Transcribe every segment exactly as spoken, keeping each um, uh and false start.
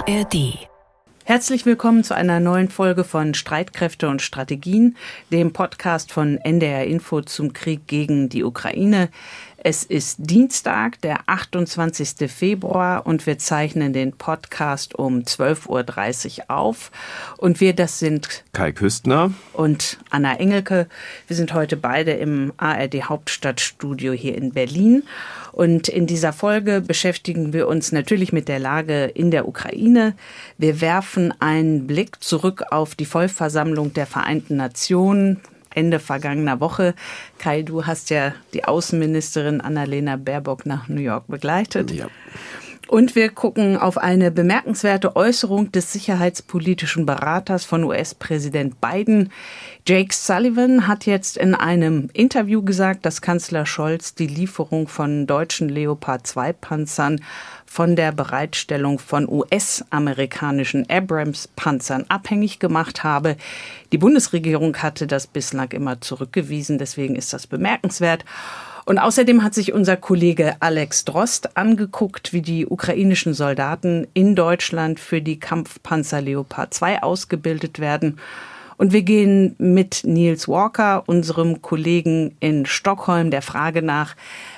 A R D. Herzlich willkommen zu einer neuen Folge von Streitkräfte und Strategien, dem Podcast von N D R Info zum Krieg gegen die Ukraine. Es ist Dienstag, der achtundzwanzigster Februar, und wir zeichnen den Podcast um zwölf Uhr dreißig auf. Und wir, das sind Kai Küstner und Anna Engelke. Wir sind heute beide im A R D Hauptstadtstudio hier in Berlin. Und in dieser Folge beschäftigen wir uns natürlich mit der Lage in der Ukraine. Wir werfen einen Blick zurück auf die Vollversammlung der Vereinten Nationen Ende vergangener Woche. Kai, du hast ja die Außenministerin Annalena Baerbock nach New York begleitet. Ja. Und wir gucken auf eine bemerkenswerte Äußerung des sicherheitspolitischen Beraters von U S-Präsident Biden. Jake Sullivan hat jetzt in einem Interview gesagt, dass Kanzler Scholz die Lieferung von deutschen Leopard zwei Panzern von der Bereitstellung von U S-amerikanischen Abrams-Panzern abhängig gemacht habe. Die Bundesregierung hatte das bislang immer zurückgewiesen, deswegen ist das bemerkenswert. Und außerdem hat sich unser Kollege Alex Drost angeguckt, wie die ukrainischen Soldaten in Deutschland für die Kampfpanzer Leopard zwei ausgebildet werden. Und wir gehen mit Niels Walker, unserem Kollegen in Stockholm, der Frage nach,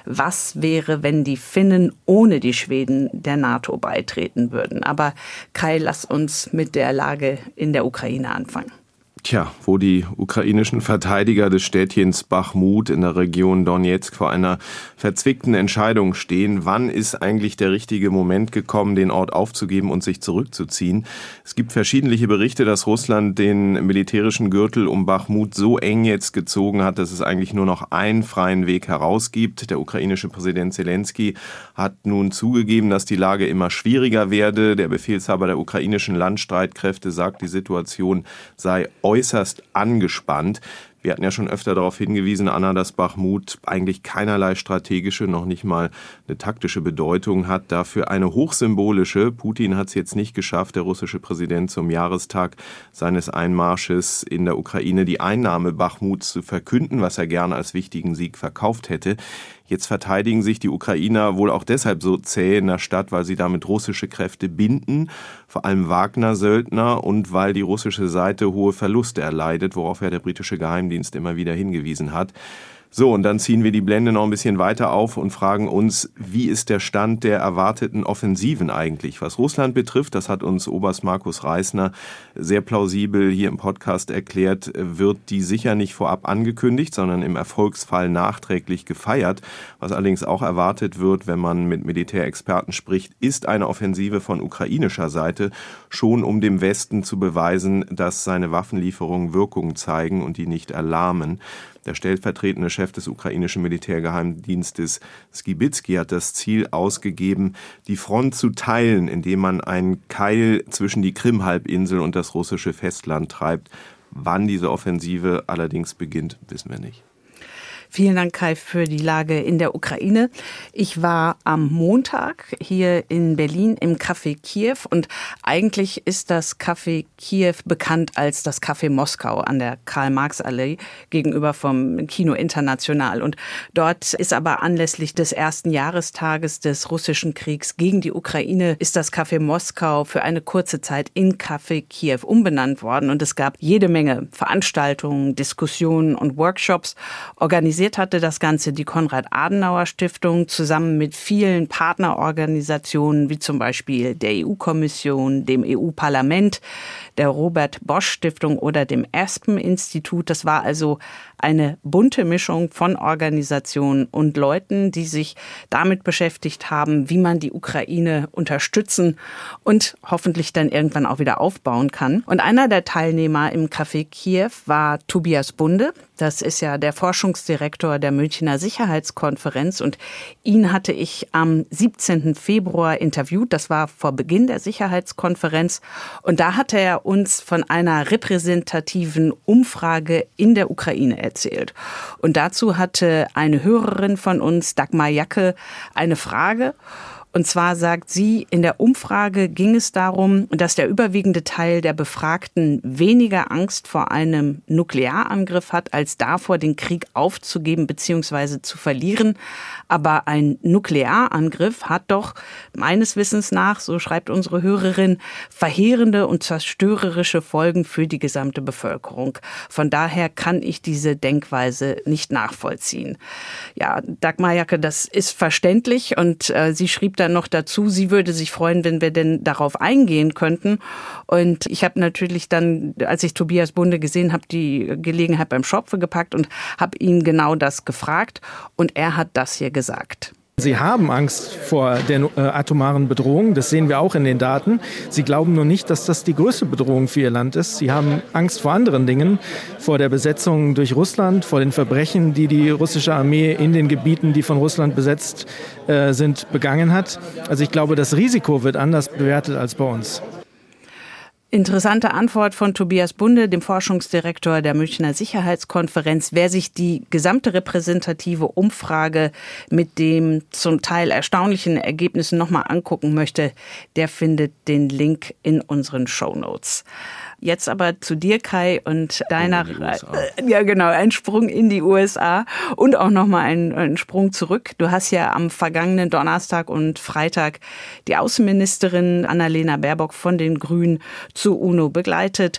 was wäre, wenn die Finnen ohne die Schweden der NATO beitreten würden. Aber Kai, lass uns mit der Lage in der Ukraine anfangen. Tja, wo die ukrainischen Verteidiger des Städtchens Bachmut in der Region Donetsk vor einer verzwickten Entscheidung stehen, wann ist eigentlich der richtige Moment gekommen, den Ort aufzugeben und sich zurückzuziehen? Es gibt verschiedene Berichte, dass Russland den militärischen Gürtel um Bachmut so eng jetzt gezogen hat, dass es eigentlich nur noch einen freien Weg herausgibt. Der ukrainische Präsident Zelensky hat nun zugegeben, dass die Lage immer schwieriger werde. Der Befehlshaber der ukrainischen Landstreitkräfte sagt, die Situation sei äußerst angespannt. Wir hatten ja schon öfter darauf hingewiesen, Anna, dass Bachmut eigentlich keinerlei strategische, noch nicht mal eine taktische Bedeutung hat, dafür eine hochsymbolische. Putin hat es jetzt nicht geschafft, der russische Präsident zum Jahrestag seines Einmarsches in der Ukraine die Einnahme Bachmuts zu verkünden, was er gerne als wichtigen Sieg verkauft hätte. Jetzt verteidigen sich die Ukrainer wohl auch deshalb so zäh in der Stadt, weil sie damit russische Kräfte binden, vor allem Wagner-Söldner, und weil die russische Seite hohe Verluste erleidet, worauf ja der britische Geheimdienst immer wieder hingewiesen hat. So, und dann ziehen wir die Blende noch ein bisschen weiter auf und fragen uns, wie ist der Stand der erwarteten Offensiven eigentlich? Was Russland betrifft, das hat uns Oberst Markus Reisner sehr plausibel hier im Podcast erklärt, wird die sicher nicht vorab angekündigt, sondern im Erfolgsfall nachträglich gefeiert. Was allerdings auch erwartet wird, wenn man mit Militärexperten spricht, ist eine Offensive von ukrainischer Seite, schon um dem Westen zu beweisen, dass seine Waffenlieferungen Wirkung zeigen und die nicht erlahmen. Der stellvertretende Chef des ukrainischen Militärgeheimdienstes Skibitsky hat das Ziel ausgegeben, die Front zu teilen, indem man einen Keil zwischen die Krim-Halbinsel und das russische Festland treibt. Wann diese Offensive allerdings beginnt, wissen wir nicht. Vielen Dank, Kai, für die Lage in der Ukraine. Ich war am Montag hier in Berlin im Café Kiew, und eigentlich ist das Café Kiew bekannt als das Café Moskau an der Karl-Marx-Allee gegenüber vom Kino International. Und dort ist aber anlässlich des ersten Jahrestages des russischen Kriegs gegen die Ukraine ist das Café Moskau für eine kurze Zeit in Café Kiew umbenannt worden. Und es gab jede Menge Veranstaltungen, Diskussionen und Workshops. Organisiert hatte das Ganze die Konrad-Adenauer-Stiftung zusammen mit vielen Partnerorganisationen wie zum Beispiel der E U-Kommission, dem E U-Parlament, der Robert-Bosch-Stiftung oder dem Aspen-Institut. Das war also eine bunte Mischung von Organisationen und Leuten, die sich damit beschäftigt haben, wie man die Ukraine unterstützen und hoffentlich dann irgendwann auch wieder aufbauen kann. Und einer der Teilnehmer im Café Kiew war Tobias Bunde. Das ist ja der Forschungsdirektor der Münchner Sicherheitskonferenz, und ihn hatte ich am siebzehnten Februar interviewt. Das war vor Beginn der Sicherheitskonferenz, und da hatte er uns von einer repräsentativen Umfrage in der Ukraine erzählt. Und dazu hatte eine Hörerin von uns, Dagmar Jacke, eine Frage. Und zwar sagt sie, in der Umfrage ging es darum, dass der überwiegende Teil der Befragten weniger Angst vor einem Nuklearangriff hat, als davor, den Krieg aufzugeben bzw. zu verlieren. Aber ein Nuklearangriff hat doch meines Wissens nach, so schreibt unsere Hörerin, verheerende und zerstörerische Folgen für die gesamte Bevölkerung. Von daher kann ich diese Denkweise nicht nachvollziehen. Ja, Dagmar Jacke, das ist verständlich und äh, sie schrieb dann noch dazu, sie würde sich freuen, wenn wir denn darauf eingehen könnten. Und ich habe natürlich dann, als ich Tobias Bunde gesehen habe, die Gelegenheit beim Schopfe gepackt und habe ihn genau das gefragt und er hat das hier gesagt. Sie haben Angst vor der äh, atomaren Bedrohung, das sehen wir auch in den Daten. Sie glauben nur nicht, dass das die größte Bedrohung für ihr Land ist. Sie haben Angst vor anderen Dingen, vor der Besetzung durch Russland, vor den Verbrechen, die die russische Armee in den Gebieten, die von Russland besetzt äh, sind, begangen hat. Also ich glaube, das Risiko wird anders bewertet als bei uns. Interessante Antwort von Tobias Bunde, dem Forschungsdirektor der Münchner Sicherheitskonferenz. Wer sich die gesamte repräsentative Umfrage mit dem zum Teil erstaunlichen Ergebnissen nochmal angucken möchte, der findet den Link in unseren Shownotes. Jetzt aber zu dir, Kai, und deiner, äh, ja genau, ein Sprung in die U S A und auch nochmal ein, ein Sprung zurück. Du hast ja am vergangenen Donnerstag und Freitag die Außenministerin Annalena Baerbock von den Grünen zur UNO begleitet.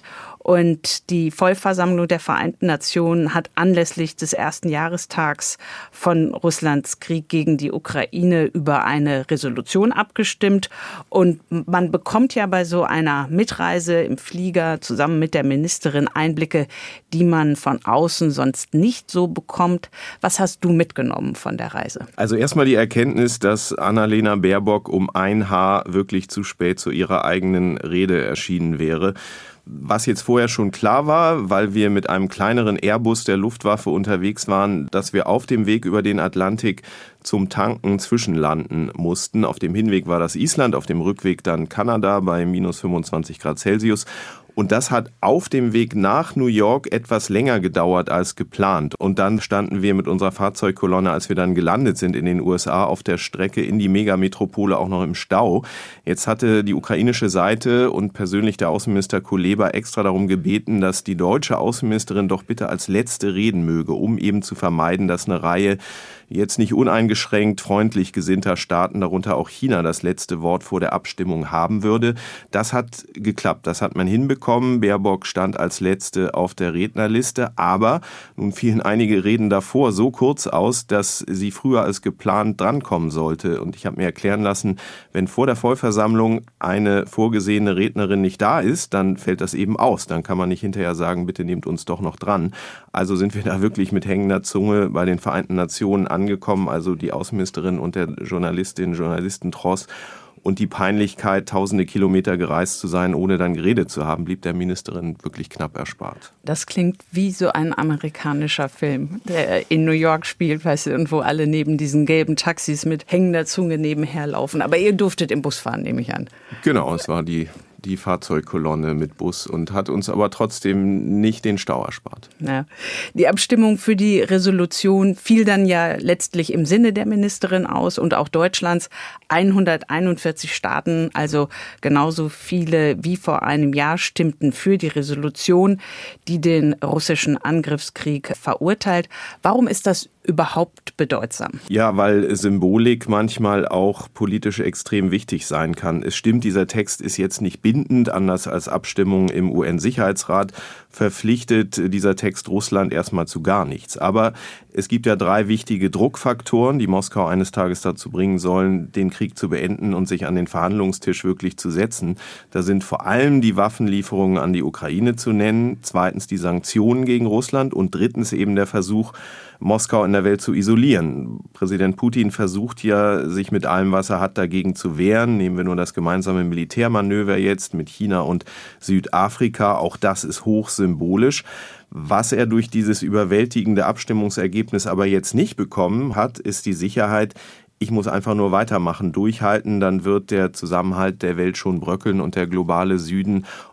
Und die Vollversammlung der Vereinten Nationen hat anlässlich des ersten Jahrestags von Russlands Krieg gegen die Ukraine über eine Resolution abgestimmt. Und man bekommt ja bei so einer Mitreise im Flieger zusammen mit der Ministerin Einblicke, die man von außen sonst nicht so bekommt. Was hast du mitgenommen von der Reise? Also erstmal die Erkenntnis, dass Annalena Baerbock um ein Haar wirklich zu spät zu ihrer eigenen Rede erschienen wäre. Was jetzt vorher schon klar war, weil wir mit einem kleineren Airbus der Luftwaffe unterwegs waren, dass wir auf dem Weg über den Atlantik zum Tanken zwischenlanden mussten. Auf dem Hinweg war das Island, auf dem Rückweg dann Kanada bei minus fünfundzwanzig Grad Celsius. Und das hat auf dem Weg nach New York etwas länger gedauert als geplant. Und dann standen wir mit unserer Fahrzeugkolonne, als wir dann gelandet sind in den U S A, auf der Strecke in die Megametropole auch noch im Stau. Jetzt hatte die ukrainische Seite und persönlich der Außenminister Kuleba extra darum gebeten, dass die deutsche Außenministerin doch bitte als letzte reden möge, um eben zu vermeiden, dass eine Reihe jetzt nicht uneingeschränkt freundlich gesinnter Staaten, darunter auch China, das letzte Wort vor der Abstimmung haben würde. Das hat geklappt, das hat man hinbekommen. Baerbock stand als Letzte auf der Rednerliste, aber nun fielen einige Reden davor so kurz aus, dass sie früher als geplant drankommen sollte. Und ich habe mir erklären lassen, wenn vor der Vollversammlung eine vorgesehene Rednerin nicht da ist, dann fällt das eben aus. Dann kann man nicht hinterher sagen, bitte nehmt uns doch noch dran. Also sind wir da wirklich mit hängender Zunge bei den Vereinten Nationen angekommen, also die Außenministerin und der Journalistin, Journalistentross. Und die Peinlichkeit, tausende Kilometer gereist zu sein, ohne dann geredet zu haben, blieb der Ministerin wirklich knapp erspart. Das klingt wie so ein amerikanischer Film, der in New York spielt, weißt du, und wo alle neben diesen gelben Taxis mit hängender Zunge nebenher laufen. Aber ihr durftet im Bus fahren, nehme ich an. Genau, es war die die Fahrzeugkolonne mit Bus und hat uns aber trotzdem nicht den Stau erspart. Ja. Die Abstimmung für die Resolution fiel dann ja letztlich im Sinne der Ministerin aus und auch Deutschlands. hunderteinundvierzig Staaten, also genauso viele wie vor einem Jahr, stimmten für die Resolution, die den russischen Angriffskrieg verurteilt. Warum ist das überhaupt bedeutsam? Ja, weil Symbolik manchmal auch politisch extrem wichtig sein kann. Es stimmt, dieser Text ist jetzt nicht bindend, anders als Abstimmungen im U N-Sicherheitsrat verpflichtet dieser Text Russland erstmal zu gar nichts. Aber es gibt ja drei wichtige Druckfaktoren, die Moskau eines Tages dazu bringen sollen, den Krieg zu beenden und sich an den Verhandlungstisch wirklich zu setzen. Da sind vor allem die Waffenlieferungen an die Ukraine zu nennen, zweitens die Sanktionen gegen Russland und drittens eben der Versuch, Moskau in der Welt zu isolieren. Präsident Putin versucht ja, sich mit allem, was er hat, dagegen zu wehren. Nehmen wir nur das gemeinsame Militärmanöver jetzt mit China und Südafrika. Auch das ist hochsymbolisch. Was er durch dieses überwältigende Abstimmungsergebnis aber jetzt nicht bekommen hat, ist die Sicherheit, ich muss einfach nur weitermachen, durchhalten, dann wird der Zusammenhalt der Welt schon bröckeln und der globale Süden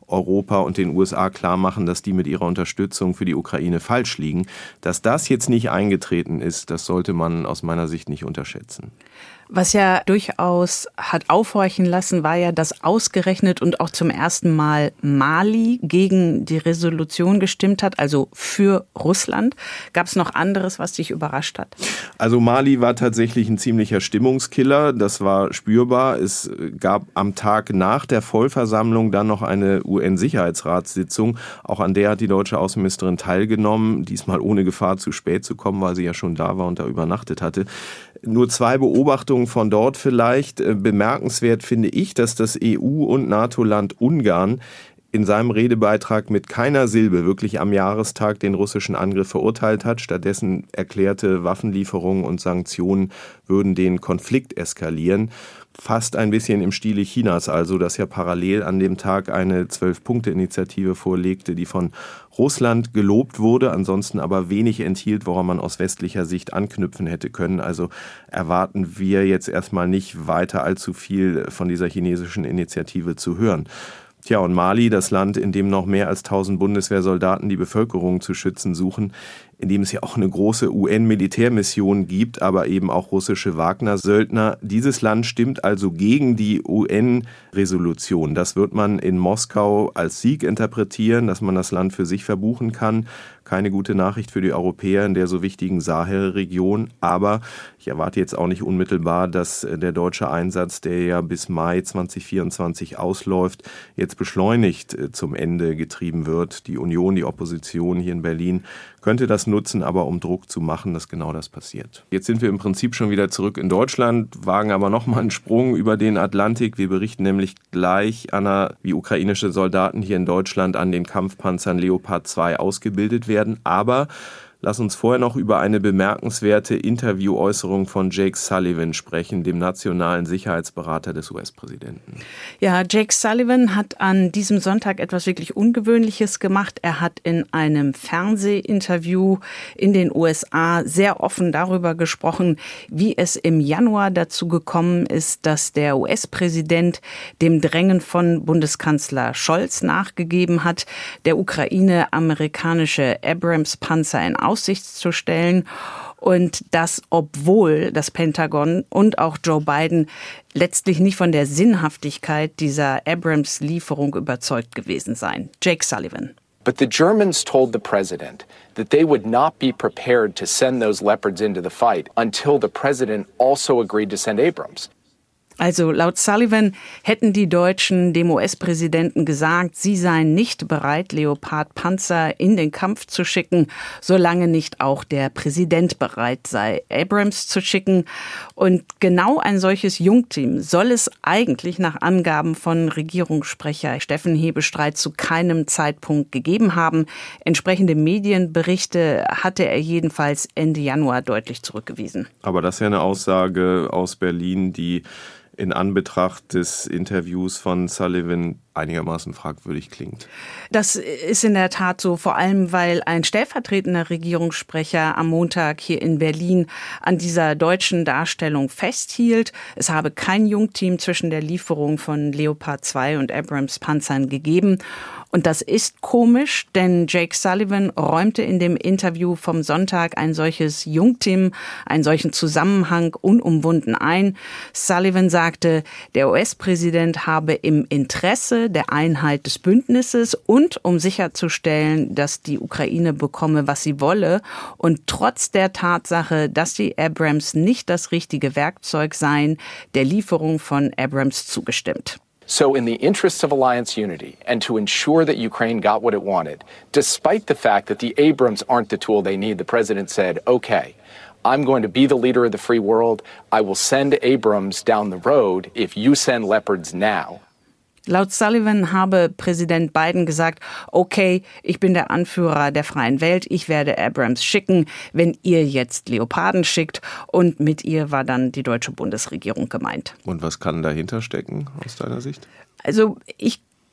Europa und den U S A klar machen, dass die mit ihrer Unterstützung für die Ukraine falsch liegen. Dass das jetzt nicht eingetreten ist, das sollte man aus meiner Sicht nicht unterschätzen. Was ja durchaus hat aufhorchen lassen, war ja, dass ausgerechnet und auch zum ersten Mal Mali gegen die Resolution gestimmt hat, also für Russland. Gab es noch anderes, was dich überrascht hat? Also Mali war tatsächlich ein ziemlicher Stimmungskiller, das war spürbar. Es gab am Tag nach der Vollversammlung dann noch eine U N-Sicherheitsratssitzung. Auch an der hat die deutsche Außenministerin teilgenommen, diesmal ohne Gefahr zu spät zu kommen, weil sie ja schon da war und da übernachtet hatte. Nur zwei Beobachtungen von dort vielleicht. Bemerkenswert finde ich, dass das E U- und NATO-Land Ungarn in seinem Redebeitrag mit keiner Silbe wirklich am Jahrestag den russischen Angriff verurteilt hat. Stattdessen erklärte, Waffenlieferungen und Sanktionen würden den Konflikt eskalieren. Fast ein bisschen im Stile Chinas also, das ja parallel an dem Tag eine Zwölf-Punkte-Initiative vorlegte, die von Russland gelobt wurde, ansonsten aber wenig enthielt, woran man aus westlicher Sicht anknüpfen hätte können. Also erwarten wir jetzt erstmal nicht weiter allzu viel von dieser chinesischen Initiative zu hören. Tja, und Mali, das Land, in dem noch mehr als tausend Bundeswehrsoldaten die Bevölkerung zu schützen suchen, in dem es ja auch eine große U N-Militärmission gibt, aber eben auch russische Wagner-Söldner. Dieses Land stimmt also gegen die U N-Resolution. Das wird man in Moskau als Sieg interpretieren, dass man das Land für sich verbuchen kann. Keine gute Nachricht für die Europäer in der so wichtigen Sahel-Region. Aber ich erwarte jetzt auch nicht unmittelbar, dass der deutsche Einsatz, der ja bis Mai zwanzig vierundzwanzig ausläuft, jetzt beschleunigt zum Ende getrieben wird. Die Union, die Opposition hier in Berlin könnte das nutzen, aber um Druck zu machen, dass genau das passiert. Jetzt sind wir im Prinzip schon wieder zurück in Deutschland, wagen aber nochmal einen Sprung über den Atlantik. Wir berichten nämlich gleich, Anna, wie ukrainische Soldaten hier in Deutschland an den Kampfpanzern Leopard zwei ausgebildet werden. Aber lass uns vorher noch über eine bemerkenswerte Interviewäußerung von Jake Sullivan sprechen, dem nationalen Sicherheitsberater des U S-Präsidenten. Ja, Jake Sullivan hat an diesem Sonntag etwas wirklich Ungewöhnliches gemacht. Er hat in einem Fernsehinterview in den U S A sehr offen darüber gesprochen, wie es im Januar dazu gekommen ist, dass der U S-Präsident dem Drängen von Bundeskanzler Scholz nachgegeben hat, der Ukraine amerikanische Abrams-Panzer in Aussicht zu stellen. Und das, obwohl das Pentagon und auch Joe Biden letztlich nicht von der Sinnhaftigkeit dieser Abrams-Lieferung überzeugt gewesen seien. Jake Sullivan. But the Germans told the president that they would not be prepared to send those Leopards into the fight until the president also agreed to send Abrams. Also laut Sullivan hätten die Deutschen dem U S-Präsidenten gesagt, sie seien nicht bereit, Leopard-Panzer in den Kampf zu schicken, solange nicht auch der Präsident bereit sei, Abrams zu schicken. Und genau ein solches Jungteam soll es eigentlich nach Angaben von Regierungssprecher Steffen Hebestreit zu keinem Zeitpunkt gegeben haben. Entsprechende Medienberichte hatte er jedenfalls Ende Januar deutlich zurückgewiesen. Aber das ist ja eine Aussage aus Berlin, die in Anbetracht des Interviews von Sullivan einigermaßen fragwürdig klingt. Das ist in der Tat so, vor allem weil ein stellvertretender Regierungssprecher am Montag hier in Berlin an dieser deutschen Darstellung festhielt. Es habe kein Jungteam zwischen der Lieferung von Leopard zwei und Abrams-Panzern gegeben. Und das ist komisch, denn Jake Sullivan räumte in dem Interview vom Sonntag ein solches Jungteam, einen solchen Zusammenhang unumwunden ein. Sullivan sagte, der U S-Präsident habe im Interesse der Einheit des Bündnisses und um sicherzustellen, dass die Ukraine bekomme, was sie wolle, und trotz der Tatsache, dass die Abrams nicht das richtige Werkzeug seien, der Lieferung von Abrams zugestimmt. So in the interests of alliance unity and to ensure that Ukraine got what it wanted, despite the fact that the Abrams aren't the tool they need, the president said, okay, I'm going to be the leader of the free world. I will send Abrams down the road if you send Leopards now. Laut Sullivan habe Präsident Biden gesagt, okay, ich bin der Anführer der freien Welt, ich werde Abrams schicken, wenn ihr jetzt Leoparden schickt. Und mit ihr war dann die deutsche Bundesregierung gemeint. Und was kann dahinter stecken aus deiner Sicht? Also ich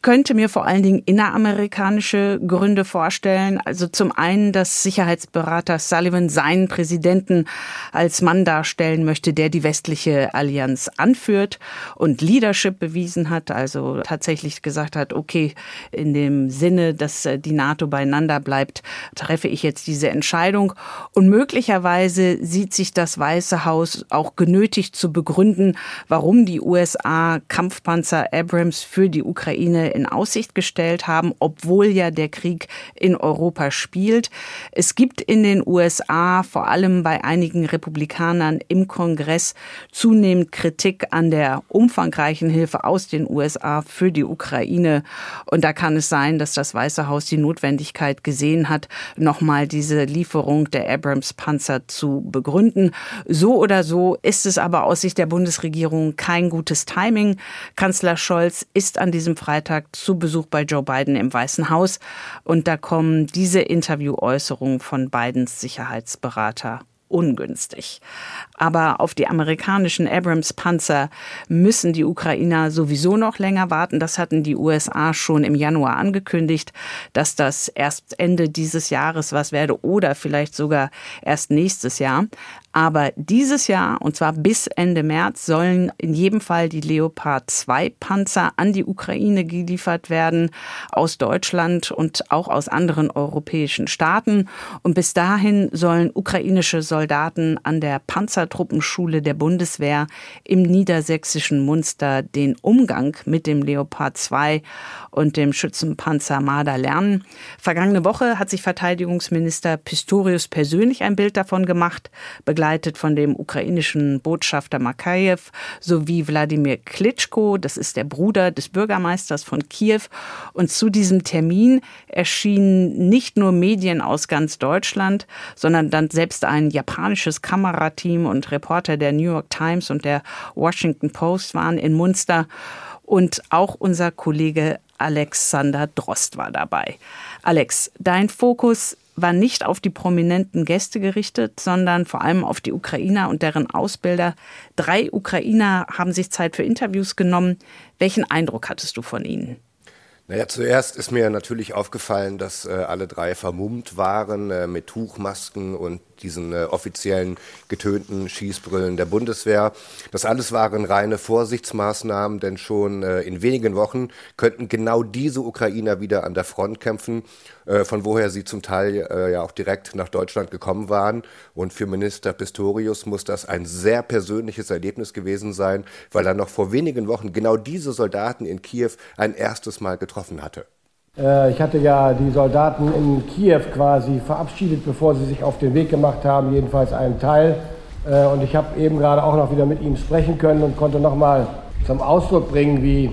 könnte mir vor allen Dingen inneramerikanische Gründe vorstellen. Also zum einen, dass Sicherheitsberater Sullivan seinen Präsidenten als Mann darstellen möchte, der die westliche Allianz anführt und Leadership bewiesen hat, also tatsächlich gesagt hat, okay, in dem Sinne, dass die NATO beieinander bleibt, treffe ich jetzt diese Entscheidung. Und möglicherweise sieht sich das Weiße Haus auch genötigt zu begründen, warum die U S A Kampfpanzer Abrams für die Ukraine in Aussicht gestellt haben, obwohl ja der Krieg in Europa spielt. Es gibt in den U S A, vor allem bei einigen Republikanern im Kongress, zunehmend Kritik an der umfangreichen Hilfe aus den U S A für die Ukraine. Und da kann es sein, dass das Weiße Haus die Notwendigkeit gesehen hat, nochmal diese Lieferung der Abrams-Panzer zu begründen. So oder so ist es aber aus Sicht der Bundesregierung kein gutes Timing. Kanzler Scholz ist an diesem Freitag zu Besuch bei Joe Biden im Weißen Haus. Und da kommen diese Interviewäußerungen von Bidens Sicherheitsberater ungünstig. Aber auf die amerikanischen Abrams-Panzer müssen die Ukrainer sowieso noch länger warten. Das hatten die U S A schon im Januar angekündigt, dass das erst Ende dieses Jahres was werde oder vielleicht sogar erst nächstes Jahr. Aber dieses Jahr, und zwar bis Ende März, sollen in jedem Fall die Leopard zwei Panzer an die Ukraine geliefert werden, aus Deutschland und auch aus anderen europäischen Staaten. Und bis dahin sollen ukrainische Soldaten an der Panzertruppenschule der Bundeswehr im niedersächsischen Munster den Umgang mit dem Leopard zwei und dem Schützenpanzer Marder lernen. Vergangene Woche hat sich Verteidigungsminister Pistorius persönlich ein Bild davon gemacht, begleitet von dem ukrainischen Botschafter Makajew sowie Wladimir Klitschko, das ist der Bruder des Bürgermeisters von Kiew. Und zu diesem Termin erschienen nicht nur Medien aus ganz Deutschland, sondern dann selbst ein japanisches Kamerateam und Reporter der New York Times und der Washington Post waren in Munster. Und auch unser Kollege Alexander Drost war dabei. Alex, dein Fokus war nicht auf die prominenten Gäste gerichtet, sondern vor allem auf die Ukrainer und deren Ausbilder. Drei Ukrainer haben sich Zeit für Interviews genommen. Welchen Eindruck hattest du von ihnen? Naja, zuerst ist mir natürlich aufgefallen, dass äh, alle drei vermummt waren äh, mit Tuchmasken und diesen äh, offiziellen getönten Schießbrillen der Bundeswehr. Das alles waren reine Vorsichtsmaßnahmen, denn schon äh, in wenigen Wochen könnten genau diese Ukrainer wieder an der Front kämpfen, äh, von woher sie zum Teil äh, ja auch direkt nach Deutschland gekommen waren. Und für Minister Pistorius muss das ein sehr persönliches Erlebnis gewesen sein, weil er noch vor wenigen Wochen genau diese Soldaten in Kiew ein erstes Mal getroffen hatte. Ich hatte ja die Soldaten in Kiew quasi verabschiedet, bevor sie sich auf den Weg gemacht haben, jedenfalls einen Teil. Und ich habe eben gerade auch noch wieder mit ihnen sprechen können und konnte noch mal zum Ausdruck bringen, wie,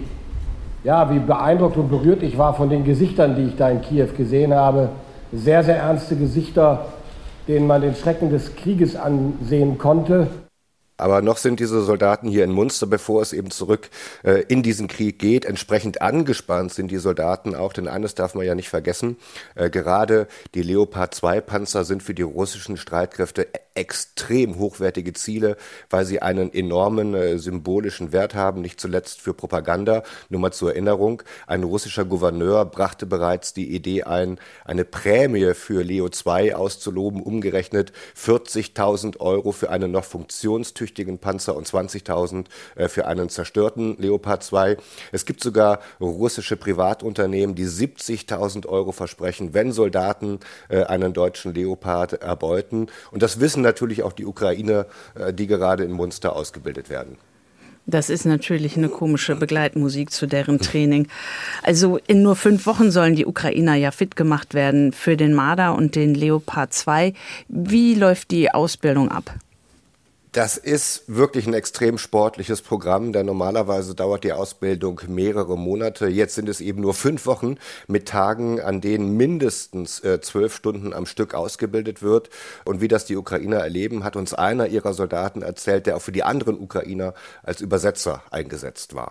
ja, wie beeindruckt und berührt ich war von den Gesichtern, die ich da in Kiew gesehen habe. Sehr, sehr ernste Gesichter, denen man den Schrecken des Krieges ansehen konnte. Aber noch sind diese Soldaten hier in Munster, bevor es eben zurück äh, in diesen Krieg geht. Entsprechend angespannt sind die Soldaten auch, denn eines darf man ja nicht vergessen. Äh, gerade die Leopard zwei Panzer sind für die russischen Streitkräfte extrem hochwertige Ziele, weil sie einen enormen äh, symbolischen Wert haben, nicht zuletzt für Propaganda. Nur mal zur Erinnerung, ein russischer Gouverneur brachte bereits die Idee ein, eine Prämie für Leo zwei auszuloben, umgerechnet vierzigtausend Euro für einen noch funktionstüchtigen Panzer und zwanzigtausend für einen zerstörten Leopard zwei. Es gibt sogar russische Privatunternehmen, die siebzigtausend Euro versprechen, wenn Soldaten einen deutschen Leopard erbeuten. Und das wissen natürlich auch die Ukrainer, die gerade in Munster ausgebildet werden. Das ist natürlich eine komische Begleitmusik zu deren Training. Also in nur fünf Wochen sollen die Ukrainer ja fit gemacht werden für den Marder und den Leopard zwei. Wie läuft die Ausbildung ab? Das ist wirklich ein extrem sportliches Programm, denn normalerweise dauert die Ausbildung mehrere Monate. Jetzt sind es eben nur fünf Wochen mit Tagen, an denen mindestens äh, zwölf Stunden am Stück ausgebildet wird. Und wie das die Ukrainer erleben, hat uns einer ihrer Soldaten erzählt, der auch für die anderen Ukrainer als Übersetzer eingesetzt war.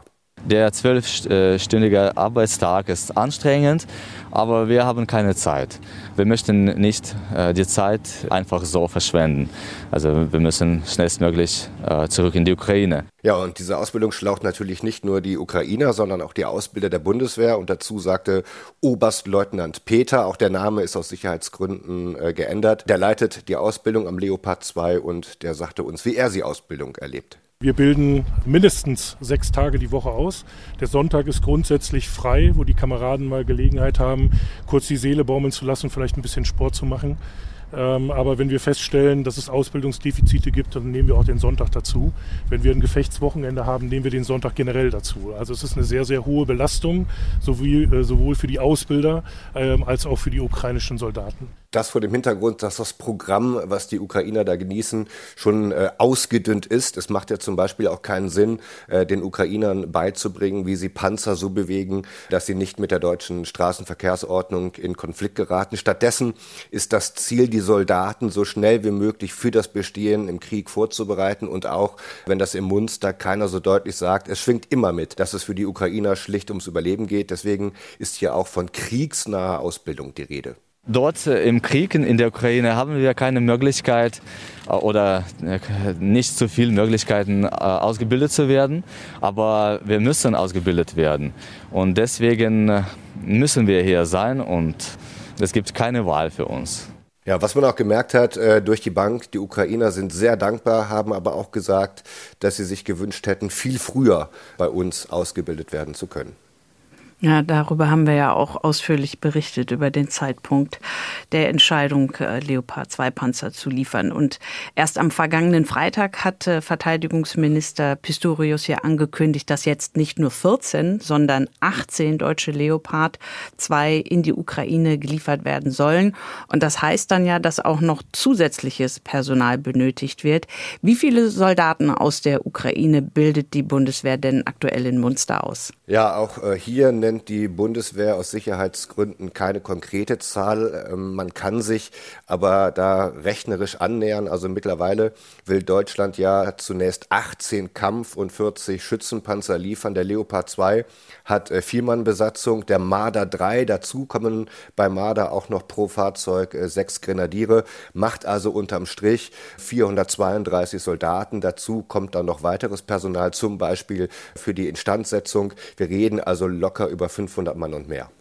Der zwölfstündige Arbeitstag ist anstrengend, aber wir haben keine Zeit. Wir möchten nicht äh, die Zeit einfach so verschwenden. Also wir müssen schnellstmöglich äh, zurück in die Ukraine. Ja, und diese Ausbildung schlaucht natürlich nicht nur die Ukrainer, sondern auch die Ausbilder der Bundeswehr. Und dazu sagte Oberstleutnant Peter, auch der Name ist aus Sicherheitsgründen äh, geändert. Der leitet die Ausbildung am Leopard zwei und der sagte uns, wie er die Ausbildung erlebt. Wir bilden mindestens sechs Tage die Woche aus. Der Sonntag ist grundsätzlich frei, wo die Kameraden mal Gelegenheit haben, kurz die Seele baumeln zu lassen, vielleicht ein bisschen Sport zu machen. Ähm, aber wenn wir feststellen, dass es Ausbildungsdefizite gibt, dann nehmen wir auch den Sonntag dazu. Wenn wir ein Gefechtswochenende haben, nehmen wir den Sonntag generell dazu. Also es ist eine sehr, sehr hohe Belastung, sowohl, äh, sowohl für die Ausbilder äh, als auch für die ukrainischen Soldaten. Das vor dem Hintergrund, dass das Programm, was die Ukrainer da genießen, schon äh, ausgedünnt ist. Es macht ja zum Beispiel auch keinen Sinn, äh, den Ukrainern beizubringen, wie sie Panzer so bewegen, dass sie nicht mit der deutschen Straßenverkehrsordnung in Konflikt geraten. Stattdessen ist das Ziel, die Soldaten so schnell wie möglich für das Bestehen im Krieg vorzubereiten und auch, wenn das im Munster keiner so deutlich sagt, es schwingt immer mit, dass es für die Ukrainer schlicht ums Überleben geht. Deswegen ist hier auch von kriegsnaher Ausbildung die Rede. Dort im Krieg in der Ukraine haben wir keine Möglichkeit oder nicht so viele Möglichkeiten ausgebildet zu werden, aber wir müssen ausgebildet werden und deswegen müssen wir hier sein und es gibt keine Wahl für uns. Ja, was man auch gemerkt hat äh, durch die Bank, die Ukrainer sind sehr dankbar, haben aber auch gesagt, dass sie sich gewünscht hätten, viel früher bei uns ausgebildet werden zu können. Ja, darüber haben wir ja auch ausführlich berichtet, über den Zeitpunkt der Entscheidung, Leopard zwei Panzer zu liefern. Und erst am vergangenen Freitag hat Verteidigungsminister Pistorius ja angekündigt, dass jetzt nicht nur vierzehn, sondern achtzehn deutsche Leopard zwei in die Ukraine geliefert werden sollen. Und das heißt dann ja, dass auch noch zusätzliches Personal benötigt wird. Wie viele Soldaten aus der Ukraine bildet die Bundeswehr denn aktuell in Munster aus? Ja, auch äh, hier nennt die Bundeswehr aus Sicherheitsgründen keine konkrete Zahl. Ähm, man kann sich aber da rechnerisch annähern. Also mittlerweile will Deutschland ja zunächst achtzehn Kampf- und vierzig Schützenpanzer liefern. Der Leopard zwei hat äh, Vielmannbesatzung, der Marder drei. Dazu kommen bei Marder auch noch pro Fahrzeug äh, sechs Grenadiere. Macht also unterm Strich vierhundertzweiunddreißig Soldaten. Dazu kommt dann noch weiteres Personal, zum Beispiel für die Instandsetzung. Wir reden also locker über fünfhundert Mann und mehr.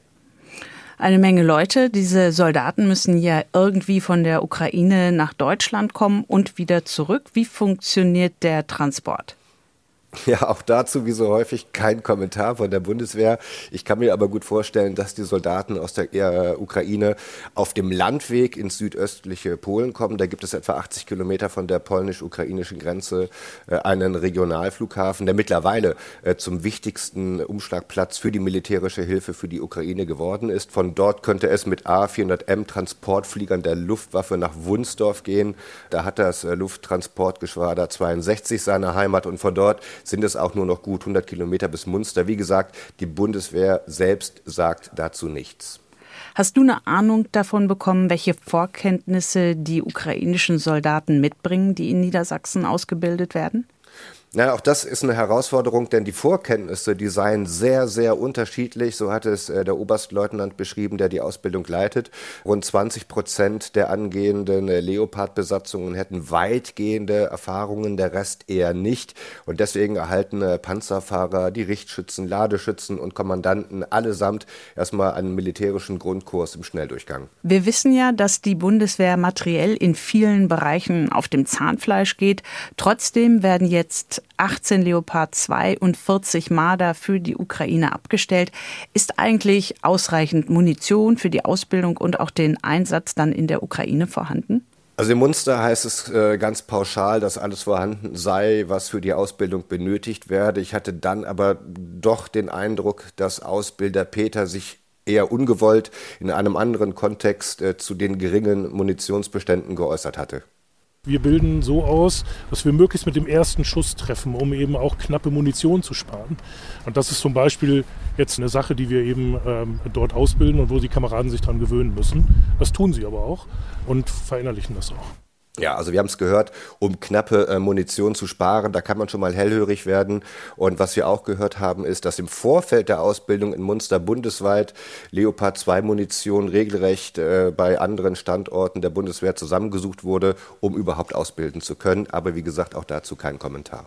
Eine Menge Leute. Diese Soldaten müssen ja irgendwie von der Ukraine nach Deutschland kommen und wieder zurück. Wie funktioniert der Transport? Ja, auch dazu wie so häufig kein Kommentar von der Bundeswehr. Ich kann mir aber gut vorstellen, dass die Soldaten aus der äh, Ukraine auf dem Landweg ins südöstliche Polen kommen. Da gibt es etwa achtzig Kilometer von der polnisch-ukrainischen Grenze äh, einen Regionalflughafen, der mittlerweile äh, zum wichtigsten Umschlagplatz für die militärische Hilfe für die Ukraine geworden ist. Von dort könnte es mit A vierhundert M Transportfliegern der Luftwaffe nach Wunsdorf gehen. Da hat das äh, Lufttransportgeschwader zweiundsechzig seine Heimat und von dort sind es auch nur noch gut hundert Kilometer bis Munster. Wie gesagt, die Bundeswehr selbst sagt dazu nichts. Hast du eine Ahnung davon bekommen, welche Vorkenntnisse die ukrainischen Soldaten mitbringen, die in Niedersachsen ausgebildet werden? Na, auch das ist eine Herausforderung, denn die Vorkenntnisse, die seien sehr, sehr unterschiedlich. So hat es äh, der Oberstleutnant beschrieben, der die Ausbildung leitet. Rund zwanzig Prozent der angehenden äh, Leopard-Besatzungen hätten weitgehende Erfahrungen, der Rest eher nicht. Und deswegen erhalten äh, Panzerfahrer, die Richtschützen, Ladeschützen und Kommandanten allesamt erstmal einen militärischen Grundkurs im Schnelldurchgang. Wir wissen ja, dass die Bundeswehr materiell in vielen Bereichen auf dem Zahnfleisch geht. Trotzdem werden jetzt achtzehn Leopard zwei und vierzig Marder für die Ukraine abgestellt. Ist eigentlich ausreichend Munition für die Ausbildung und auch den Einsatz dann in der Ukraine vorhanden? Also in Munster heißt es äh, ganz pauschal, dass alles vorhanden sei, was für die Ausbildung benötigt werde. Ich hatte dann aber doch den Eindruck, dass Ausbilder Peter sich eher ungewollt in einem anderen Kontext äh, zu den geringen Munitionsbeständen geäußert hatte. Wir bilden so aus, dass wir möglichst mit dem ersten Schuss treffen, um eben auch knappe Munition zu sparen. Und das ist zum Beispiel jetzt eine Sache, die wir eben ähm, dort ausbilden und wo die Kameraden sich daran gewöhnen müssen. Das tun sie aber auch und verinnerlichen das auch. Ja, also wir haben es gehört, um knappe äh, Munition zu sparen, da kann man schon mal hellhörig werden. Und was wir auch gehört haben, ist, dass im Vorfeld der Ausbildung in Munster bundesweit Leopard zwei Munition regelrecht äh, bei anderen Standorten der Bundeswehr zusammengesucht wurde, um überhaupt ausbilden zu können. Aber wie gesagt, auch dazu kein Kommentar.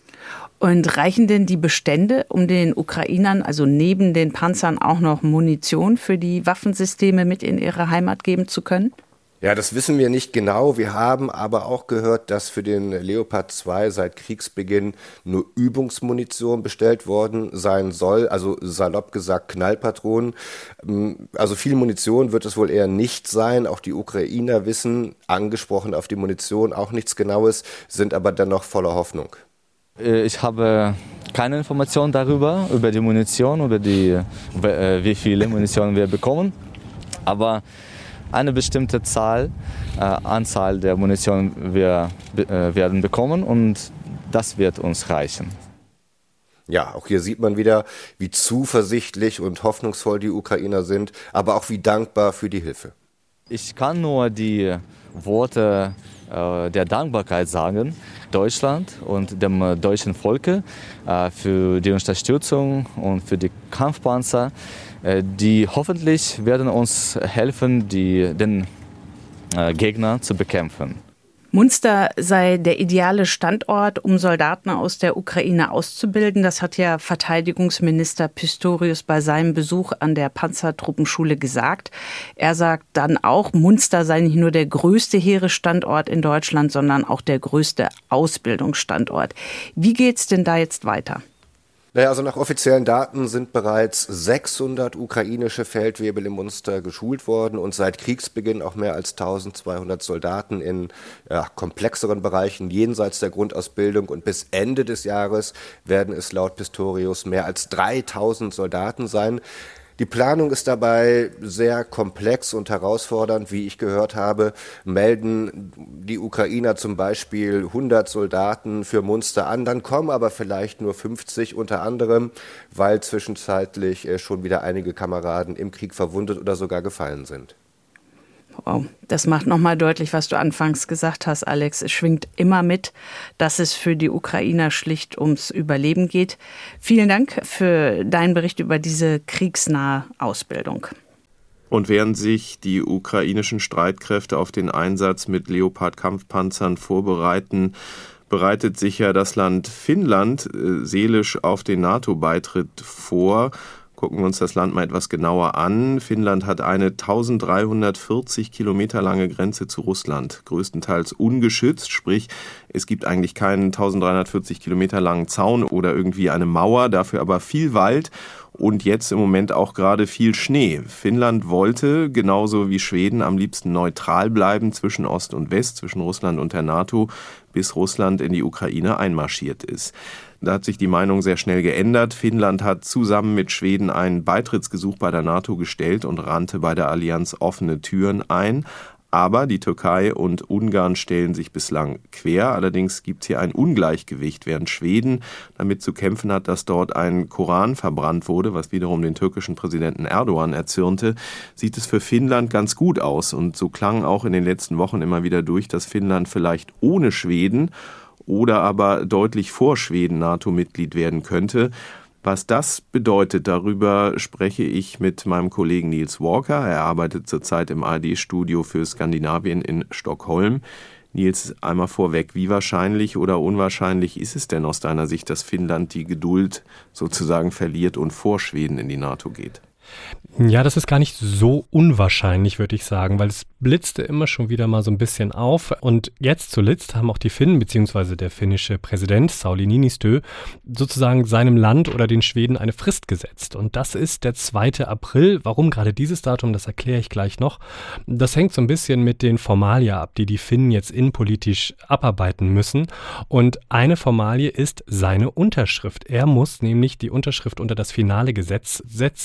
Und reichen denn die Bestände, um den Ukrainern, also neben den Panzern, auch noch Munition für die Waffensysteme mit in ihre Heimat geben zu können? Ja, das wissen wir nicht genau. Wir haben aber auch gehört, dass für den Leopard zwei seit Kriegsbeginn nur Übungsmunition bestellt worden sein soll, also salopp gesagt Knallpatronen. Also viel Munition wird es wohl eher nicht sein. Auch die Ukrainer wissen, angesprochen auf die Munition, auch nichts Genaues, sind aber dennoch voller Hoffnung. Ich habe keine Informationen darüber, über die Munition, über die, wie viele Munition wir bekommen. Aber eine bestimmte Zahl, äh, Anzahl der Munition wir äh, werden bekommen und das wird uns reichen. Ja, auch hier sieht man wieder, wie zuversichtlich und hoffnungsvoll die Ukrainer sind, aber auch wie dankbar für die Hilfe. Ich kann nur die Worte äh, der Dankbarkeit sagen, Deutschland und dem deutschen Volke äh, für die Unterstützung und für die Kampfpanzer. Die hoffentlich werden uns helfen, die, den äh, Gegner zu bekämpfen. Munster sei der ideale Standort, um Soldaten aus der Ukraine auszubilden. Das hat ja Verteidigungsminister Pistorius bei seinem Besuch an der Panzertruppenschule gesagt. Er sagt dann auch, Munster sei nicht nur der größte Heeresstandort in Deutschland, sondern auch der größte Ausbildungsstandort. Wie geht's denn da jetzt weiter? Naja, also nach offiziellen Daten sind bereits sechshundert ukrainische Feldwebel in Munster geschult worden und seit Kriegsbeginn auch mehr als eintausendzweihundert Soldaten in ja, komplexeren Bereichen jenseits der Grundausbildung. Und bis Ende des Jahres werden es laut Pistorius mehr als dreitausend Soldaten sein. Die Planung ist dabei sehr komplex und herausfordernd. Wie ich gehört habe, melden die Ukrainer zum Beispiel hundert Soldaten für Munster an, dann kommen aber vielleicht nur fünfzig, unter anderem, weil zwischenzeitlich schon wieder einige Kameraden im Krieg verwundet oder sogar gefallen sind. Wow, das macht nochmal deutlich, was du anfangs gesagt hast, Alex. Es schwingt immer mit, dass es für die Ukrainer schlicht ums Überleben geht. Vielen Dank für deinen Bericht über diese kriegsnahe Ausbildung. Und während sich die ukrainischen Streitkräfte auf den Einsatz mit Leopard-Kampfpanzern vorbereiten, bereitet sich ja das Land Finnland äh, seelisch auf den NATO-Beitritt vor. Gucken wir uns das Land mal etwas genauer an. Finnland hat eine eintausenddreihundertvierzig Kilometer lange Grenze zu Russland, größtenteils ungeschützt, sprich es gibt eigentlich keinen eintausenddreihundertvierzig Kilometer langen Zaun oder irgendwie eine Mauer, dafür aber viel Wald und jetzt im Moment auch gerade viel Schnee. Finnland wollte, genauso wie Schweden, am liebsten neutral bleiben zwischen Ost und West, zwischen Russland und der NATO, bis Russland in die Ukraine einmarschiert ist. Da hat sich die Meinung sehr schnell geändert. Finnland hat zusammen mit Schweden ein Beitrittsgesuch bei der NATO gestellt und rannte bei der Allianz offene Türen ein. Aber die Türkei und Ungarn stellen sich bislang quer. Allerdings gibt es hier ein Ungleichgewicht, während Schweden damit zu kämpfen hat, dass dort ein Koran verbrannt wurde, was wiederum den türkischen Präsidenten Erdogan erzürnte, sieht es für Finnland ganz gut aus. Und so klang auch in den letzten Wochen immer wieder durch, dass Finnland vielleicht ohne Schweden oder aber deutlich vor Schweden NATO-Mitglied werden könnte. Was das bedeutet, darüber spreche ich mit meinem Kollegen Niels Walker. Er arbeitet zurzeit im A R D-Studio für Skandinavien in Stockholm. Niels, einmal vorweg, wie wahrscheinlich oder unwahrscheinlich ist es denn aus deiner Sicht, dass Finnland die Geduld sozusagen verliert und vor Schweden in die NATO geht? Ja, das ist gar nicht so unwahrscheinlich, würde ich sagen, weil es blitzte immer schon wieder mal so ein bisschen auf. Und jetzt zuletzt haben auch die Finnen, beziehungsweise der finnische Präsident Sauli Niinistö, sozusagen seinem Land oder den Schweden eine Frist gesetzt. Und das ist der zweite April. Warum gerade dieses Datum, das erkläre ich gleich noch. Das hängt so ein bisschen mit den Formalia ab, die die Finnen jetzt innenpolitisch abarbeiten müssen. Und eine Formalie ist seine Unterschrift. Er muss nämlich die Unterschrift unter das finale Gesetz setzen.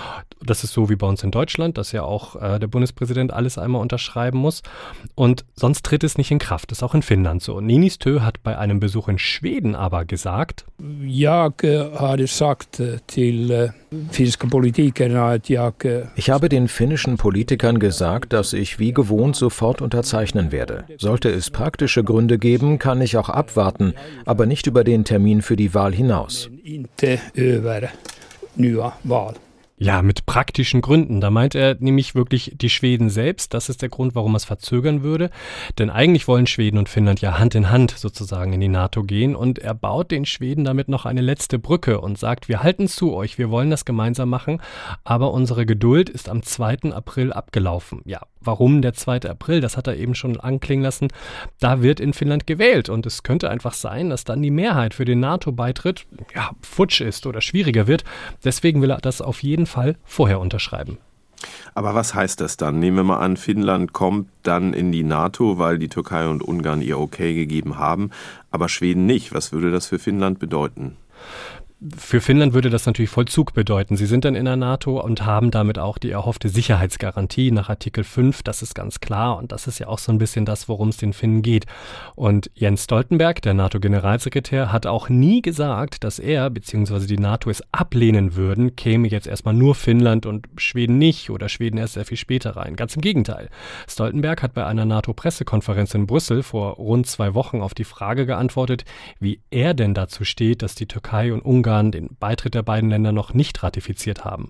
Das ist so wie bei uns in Deutschland, dass ja auch äh, der Bundespräsident alles einmal unterschreiben muss. Und sonst tritt es nicht in Kraft. Das ist auch in Finnland so. Niinistö hat bei einem Besuch in Schweden aber gesagt: Jag har sagt till finska politikerna att jag Ich habe den finnischen Politikern gesagt, dass ich wie gewohnt sofort unterzeichnen werde. Sollte es praktische Gründe geben, kann ich auch abwarten, aber nicht über den Termin für die Wahl hinaus. Inte över nya val. Ja, mit praktischen Gründen. Da meint er nämlich wirklich die Schweden selbst. Das ist der Grund, warum er es verzögern würde. Denn eigentlich wollen Schweden und Finnland ja Hand in Hand sozusagen in die NATO gehen. Und er baut den Schweden damit noch eine letzte Brücke und sagt, wir halten zu euch, wir wollen das gemeinsam machen. Aber unsere Geduld ist am zweiten April abgelaufen. Ja, warum der zweite April? Das hat er eben schon anklingen lassen. Da wird in Finnland gewählt. Und es könnte einfach sein, dass dann die Mehrheit für den NATO-Beitritt ja, futsch ist oder schwieriger wird. Deswegen will er das auf jeden Fall vorher unterschreiben. Aber was heißt das dann? Nehmen wir mal an, Finnland kommt dann in die NATO, weil die Türkei und Ungarn ihr Okay gegeben haben, aber Schweden nicht. Was würde das für Finnland bedeuten? Für Finnland würde das natürlich Vollzug bedeuten. Sie sind dann in der NATO und haben damit auch die erhoffte Sicherheitsgarantie nach Artikel fünf. Das ist ganz klar und das ist ja auch so ein bisschen das, worum es den Finnen geht. Und Jens Stoltenberg, der NATO-Generalsekretär, hat auch nie gesagt, dass er bzw. die NATO es ablehnen würden, käme jetzt erstmal nur Finnland und Schweden nicht oder Schweden erst sehr viel später rein. Ganz im Gegenteil. Stoltenberg hat bei einer NATO-Pressekonferenz in Brüssel vor rund zwei Wochen auf die Frage geantwortet, wie er denn dazu steht, dass die Türkei und Ungarn den Beitritt der beiden Länder noch nicht ratifiziert haben.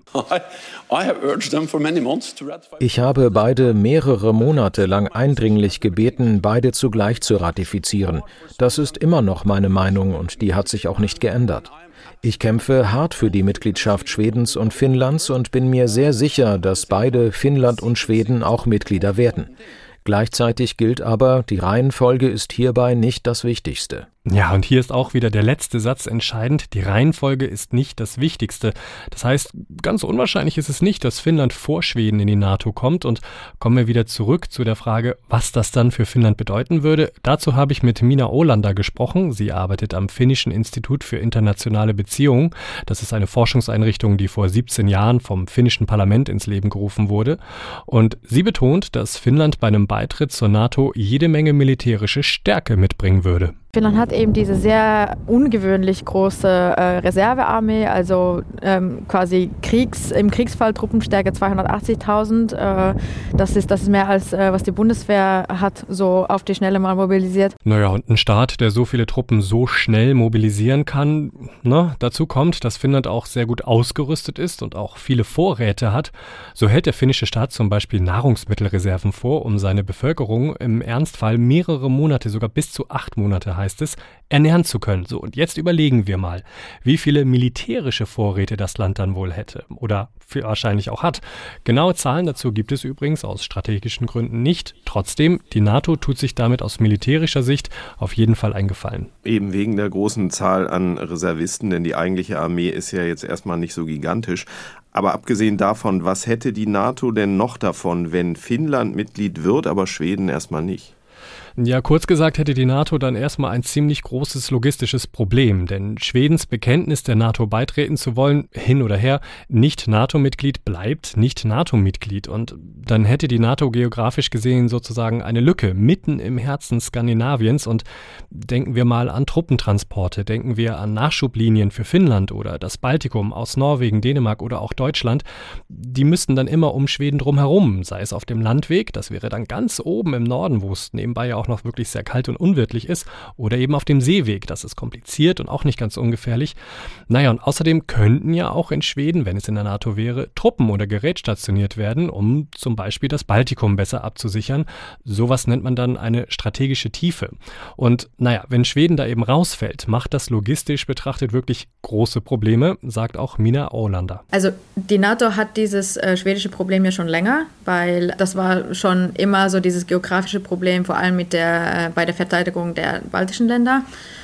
Ich habe beide mehrere Monate lang eindringlich gebeten, beide zugleich zu ratifizieren. Das ist immer noch meine Meinung und die hat sich auch nicht geändert. Ich kämpfe hart für die Mitgliedschaft Schwedens und Finnlands und bin mir sehr sicher, dass beide, Finnland und Schweden, auch Mitglieder werden. Gleichzeitig gilt aber, die Reihenfolge ist hierbei nicht das Wichtigste. Ja, und hier ist auch wieder der letzte Satz entscheidend. Die Reihenfolge ist nicht das Wichtigste. Das heißt, ganz unwahrscheinlich ist es nicht, dass Finnland vor Schweden in die NATO kommt. Und kommen wir wieder zurück zu der Frage, was das dann für Finnland bedeuten würde. Dazu habe ich mit Minna Ålander gesprochen. Sie arbeitet am Finnischen Institut für internationale Beziehungen. Das ist eine Forschungseinrichtung, die vor siebzehn Jahren vom finnischen Parlament ins Leben gerufen wurde. Und sie betont, dass Finnland bei einem Beitritt zur NATO jede Menge militärische Stärke mitbringen würde. Finnland hat eben diese sehr ungewöhnlich große äh, Reservearmee, also ähm, quasi Kriegs, im Kriegsfall Truppenstärke zweihundertachtzigtausend. Äh, das ist, das ist mehr als äh, was die Bundeswehr hat, so auf die Schnelle mal mobilisiert. Naja, und ein Staat, der so viele Truppen so schnell mobilisieren kann, ne, dazu kommt, dass Finnland auch sehr gut ausgerüstet ist und auch viele Vorräte hat. So hält der finnische Staat zum Beispiel Nahrungsmittelreserven vor, um seine Bevölkerung im Ernstfall mehrere Monate, sogar bis zu acht Monate heißt es, ernähren zu können. So, und jetzt überlegen wir mal, wie viele militärische Vorräte das Land dann wohl hätte oder wahrscheinlich auch hat. Genaue Zahlen dazu gibt es übrigens aus strategischen Gründen nicht. Trotzdem, die NATO tut sich damit aus militärischer Sicht auf jeden Fall einen Gefallen. Eben wegen der großen Zahl an Reservisten, denn die eigentliche Armee ist ja jetzt erstmal nicht so gigantisch. Aber abgesehen davon, was hätte die NATO denn noch davon, wenn Finnland Mitglied wird, aber Schweden erstmal nicht? Ja, kurz gesagt hätte die NATO dann erstmal ein ziemlich großes logistisches Problem, denn Schwedens Bekenntnis der NATO beitreten zu wollen, hin oder her, nicht NATO-Mitglied bleibt nicht NATO-Mitglied und dann hätte die NATO geografisch gesehen sozusagen eine Lücke mitten im Herzen Skandinaviens und denken wir mal an Truppentransporte, denken wir an Nachschublinien für Finnland oder das Baltikum aus Norwegen, Dänemark oder auch Deutschland, die müssten dann immer um Schweden drumherum, sei es auf dem Landweg, das wäre dann ganz oben im Norden, wo es nebenbei ja auch noch wirklich sehr kalt und unwirtlich ist, oder eben auf dem Seeweg. Das ist kompliziert und auch nicht ganz ungefährlich. Naja, und außerdem könnten ja auch in Schweden, wenn es in der NATO wäre, Truppen oder Gerät stationiert werden, um zum Beispiel das Baltikum besser abzusichern. Sowas nennt man dann eine strategische Tiefe. Und naja, wenn Schweden da eben rausfällt, macht das logistisch betrachtet wirklich große Probleme, sagt auch Minna Ålander. Also die NATO hat dieses äh, schwedische Problem ja schon länger, weil das war schon immer so dieses geografische Problem, vor allem mit der, äh, bei der Verteidigung der baltischen Länder.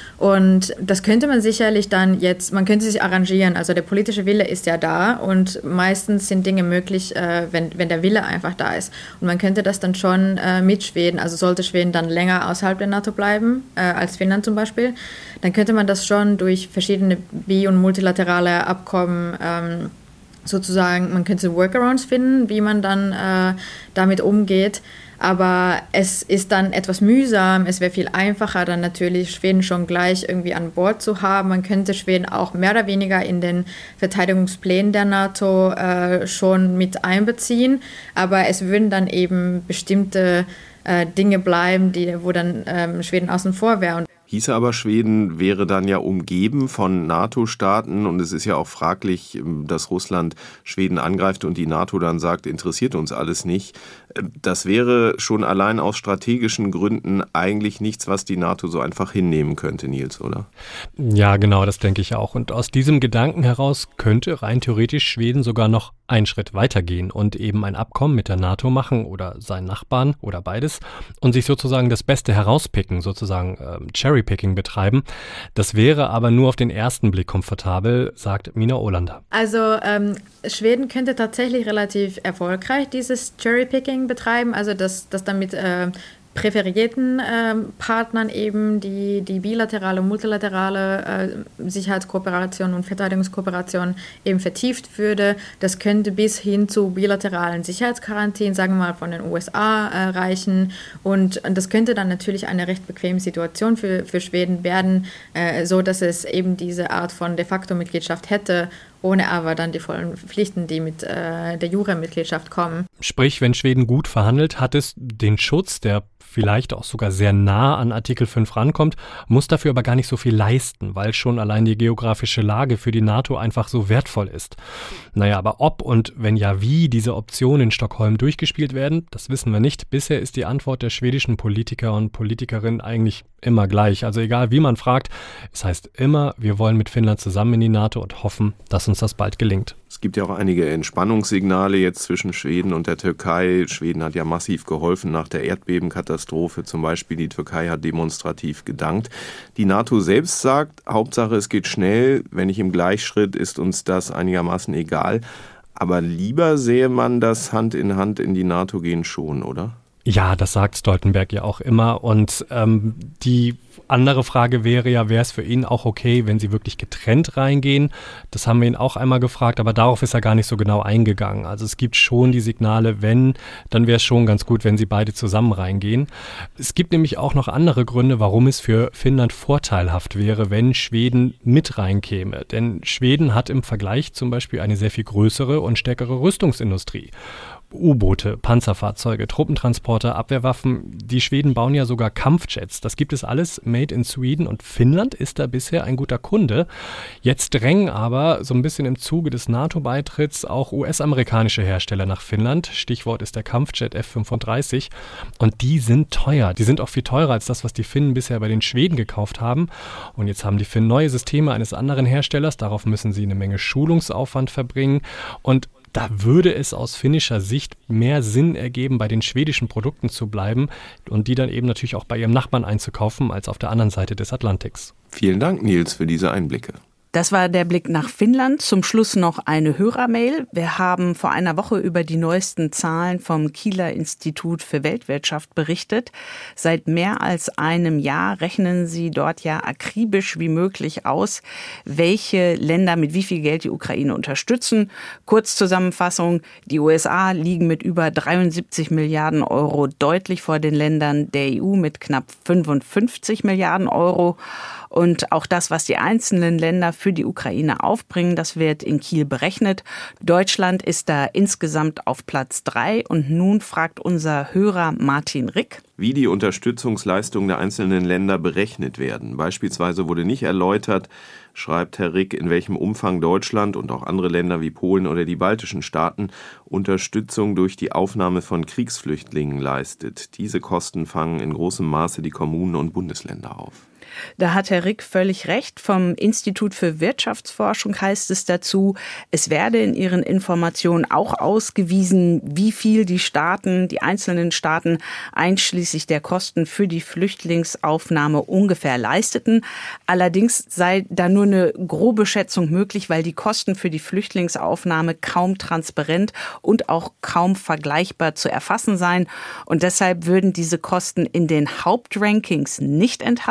Und das könnte man sicherlich dann jetzt, man könnte sich arrangieren, also der politische Wille ist ja da und meistens sind Dinge möglich, äh, wenn, wenn der Wille einfach da ist. Und man könnte das dann schon äh, mit Schweden, also sollte Schweden dann länger außerhalb der NATO bleiben, äh, als Finnland zum Beispiel, dann könnte man das schon durch verschiedene bi- und multilaterale Abkommen ähm, sozusagen, man könnte Workarounds finden, wie man dann äh, damit umgeht. Aber es ist dann etwas mühsam. Es wäre viel einfacher, dann natürlich Schweden schon gleich irgendwie an Bord zu haben. Man könnte Schweden auch mehr oder weniger in den Verteidigungsplänen der NATO äh, schon mit einbeziehen. Aber es würden dann eben bestimmte äh, Dinge bleiben, die, wo dann ähm, Schweden außen vor wäre. Hieße aber, Schweden wäre dann ja umgeben von NATO-Staaten und es ist ja auch fraglich, dass Russland Schweden angreift und die NATO dann sagt, interessiert uns alles nicht. Das wäre schon allein aus strategischen Gründen eigentlich nichts, was die NATO so einfach hinnehmen könnte, Nils, oder? Ja, genau, das denke ich auch. Und aus diesem Gedanken heraus könnte rein theoretisch Schweden sogar noch einen Schritt weitergehen und eben ein Abkommen mit der NATO machen oder seinen Nachbarn oder beides und sich sozusagen das Beste herauspicken, sozusagen ähm, Cherrypicking betreiben. Das wäre aber nur auf den ersten Blick komfortabel, sagt Mina Olander. Also ähm, Schweden könnte tatsächlich relativ erfolgreich dieses Cherrypicking betreiben, also dass das dann mit äh, präferierten äh, Partnern eben die, die bilaterale und multilaterale äh, Sicherheitskooperation und Verteidigungskooperation eben vertieft würde. Das könnte bis hin zu bilateralen Sicherheitsgarantien, sagen wir mal, von den U S A äh, reichen. Und, und das könnte dann natürlich eine recht bequeme Situation für, für Schweden werden, äh, so dass es eben diese Art von de facto Mitgliedschaft hätte, ohne aber dann die vollen Pflichten, die mit äh, der Jura-Mitgliedschaft kommen. Sprich, wenn Schweden gut verhandelt, hat es den Schutz, der vielleicht auch sogar sehr nah an Artikel fünf rankommt, muss dafür aber gar nicht so viel leisten, weil schon allein die geografische Lage für die NATO einfach so wertvoll ist. Naja, aber ob und wenn ja wie diese Optionen in Stockholm durchgespielt werden, das wissen wir nicht. Bisher ist die Antwort der schwedischen Politiker und Politikerinnen eigentlich immer gleich. Also egal wie man fragt, es heißt immer, wir wollen mit Finnland zusammen in die NATO und hoffen, dass uns das bald gelingt. Es gibt ja auch einige Entspannungssignale jetzt zwischen Schweden und der Türkei. Schweden hat ja massiv geholfen nach der Erdbebenkatastrophe. Zum Beispiel die Türkei hat demonstrativ gedankt. Die NATO selbst sagt, Hauptsache es geht schnell. Wenn nicht im Gleichschritt, ist uns das einigermaßen egal. Aber lieber sähe man das Hand in Hand in die NATO gehen schon, oder? Ja, das sagt Stoltenberg ja auch immer. Und ähm, die andere Frage wäre ja, wäre es für ihn auch okay, wenn sie wirklich getrennt reingehen? Das haben wir ihn auch einmal gefragt, aber darauf ist er gar nicht so genau eingegangen. Also es gibt schon die Signale, wenn, dann wäre es schon ganz gut, wenn sie beide zusammen reingehen. Es gibt nämlich auch noch andere Gründe, warum es für Finnland vorteilhaft wäre, wenn Schweden mit reinkäme. Denn Schweden hat im Vergleich zum Beispiel eine sehr viel größere und stärkere Rüstungsindustrie. U-Boote, Panzerfahrzeuge, Truppentransporter, Abwehrwaffen. Die Schweden bauen ja sogar Kampfjets. Das gibt es alles made in Sweden und Finnland ist da bisher ein guter Kunde. Jetzt drängen aber so ein bisschen im Zuge des NATO-Beitritts auch U S-amerikanische Hersteller nach Finnland. Stichwort ist der Kampfjet F fünfunddreißig. Und die sind teuer. Die sind auch viel teurer als das, was die Finnen bisher bei den Schweden gekauft haben. Und jetzt haben die Finnen neue Systeme eines anderen Herstellers. Darauf müssen sie eine Menge Schulungsaufwand verbringen. Und da würde es aus finnischer Sicht mehr Sinn ergeben, bei den schwedischen Produkten zu bleiben und die dann eben natürlich auch bei ihrem Nachbarn einzukaufen, als auf der anderen Seite des Atlantiks. Vielen Dank, Nils, für diese Einblicke. Das war der Blick nach Finnland. Zum Schluss noch eine Hörermail. Wir haben vor einer Woche über die neuesten Zahlen vom Kieler Institut für Weltwirtschaft berichtet. Seit mehr als einem Jahr rechnen sie dort ja akribisch wie möglich aus, welche Länder mit wie viel Geld die Ukraine unterstützen. Kurzzusammenfassung, die U S A liegen mit über dreiundsiebzig Milliarden Euro deutlich vor den Ländern der E U mit knapp fünfundfünfzig Milliarden Euro. Und auch das, was die einzelnen Länder für die Ukraine aufbringen, das wird in Kiel berechnet. Deutschland ist da insgesamt auf Platz drei. Und nun fragt unser Hörer Martin Rick, wie die Unterstützungsleistungen der einzelnen Länder berechnet werden. Beispielsweise wurde nicht erläutert, schreibt Herr Rick, in welchem Umfang Deutschland und auch andere Länder wie Polen oder die baltischen Staaten Unterstützung durch die Aufnahme von Kriegsflüchtlingen leistet. Diese Kosten fangen in großem Maße die Kommunen und Bundesländer auf. Da hat Herr Rick völlig recht. Vom Institut für Wirtschaftsforschung heißt es dazu, es werde in ihren Informationen auch ausgewiesen, wie viel die Staaten, die einzelnen Staaten einschließlich der Kosten für die Flüchtlingsaufnahme ungefähr leisteten. Allerdings sei da nur eine grobe Schätzung möglich, weil die Kosten für die Flüchtlingsaufnahme kaum transparent und auch kaum vergleichbar zu erfassen seien. Und deshalb würden diese Kosten in den Hauptrankings nicht enthalten sein.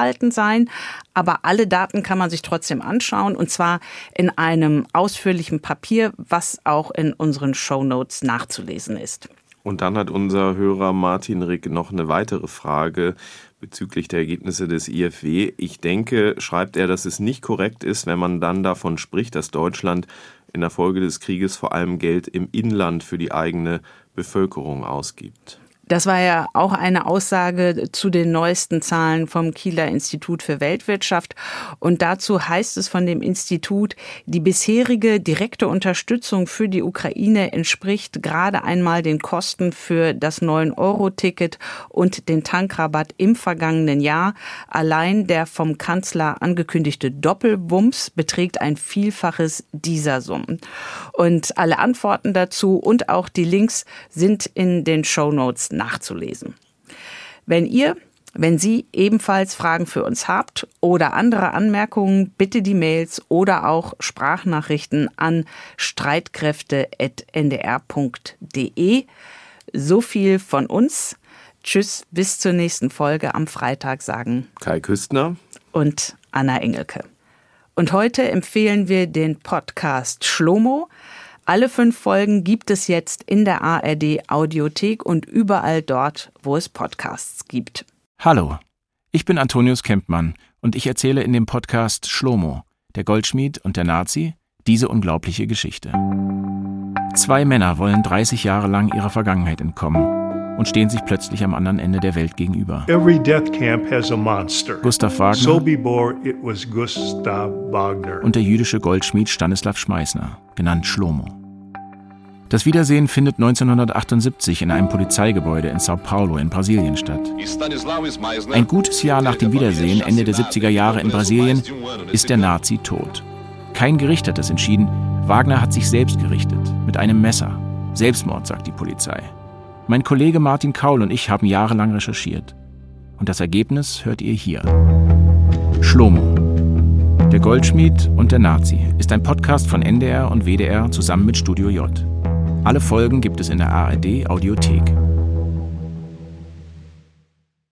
online, aber alle Daten kann man sich trotzdem anschauen und zwar in einem ausführlichen Papier, was auch in unseren Shownotes nachzulesen ist. Und dann hat unser Hörer Martin Rick noch eine weitere Frage bezüglich der Ergebnisse des I F W. Ich denke, schreibt er, dass es nicht korrekt ist, wenn man dann davon spricht, dass Deutschland in der Folge des Krieges vor allem Geld im Inland für die eigene Bevölkerung ausgibt. Das war ja auch eine Aussage zu den neuesten Zahlen vom Kieler Institut für Weltwirtschaft. Und dazu heißt es von dem Institut, die bisherige direkte Unterstützung für die Ukraine entspricht gerade einmal den Kosten für das neun Euro Ticket und den Tankrabatt im vergangenen Jahr. Allein der vom Kanzler angekündigte Doppelwumms beträgt ein Vielfaches dieser Summen. Und alle Antworten dazu und auch die Links sind in den Shownotes nachzulesen. Wenn ihr, wenn Sie ebenfalls Fragen für uns habt oder andere Anmerkungen, bitte die Mails oder auch Sprachnachrichten an streitkräfte at n d r punkt d e. So viel von uns. Tschüss, bis zur nächsten Folge am Freitag sagen Kai Küstner und Anna Engelke. Und heute empfehlen wir den Podcast Shlomo. Alle fünf Folgen gibt es jetzt in der A R D Audiothek und überall dort, wo es Podcasts gibt. Hallo, ich bin Antonius Kempmann und ich erzähle in dem Podcast Shlomo, der Goldschmied und der Nazi, diese unglaubliche Geschichte. Zwei Männer wollen dreißig Jahre lang ihrer Vergangenheit entkommen und stehen sich plötzlich am anderen Ende der Welt gegenüber. Every death camp has a monster. Gustav Wagner Sobibor, it was Gustav Wagner. Und der jüdische Goldschmied Stanislav Schmeißner, genannt Shlomo. Das Wiedersehen findet neunzehnhundertachtundsiebzig in einem Polizeigebäude in Sao Paulo in Brasilien statt. Ein gutes Jahr nach dem Wiedersehen, Ende der siebziger Jahre in Brasilien, ist der Nazi tot. Kein Gericht hat es entschieden, Wagner hat sich selbst gerichtet, mit einem Messer. Selbstmord, sagt die Polizei. Mein Kollege Martin Kaul und ich haben jahrelang recherchiert. Und das Ergebnis hört ihr hier. Shlomo, der Goldschmied und der Nazi, ist ein Podcast von N D R und W D R zusammen mit Studio J. Alle Folgen gibt es in der A R D Audiothek.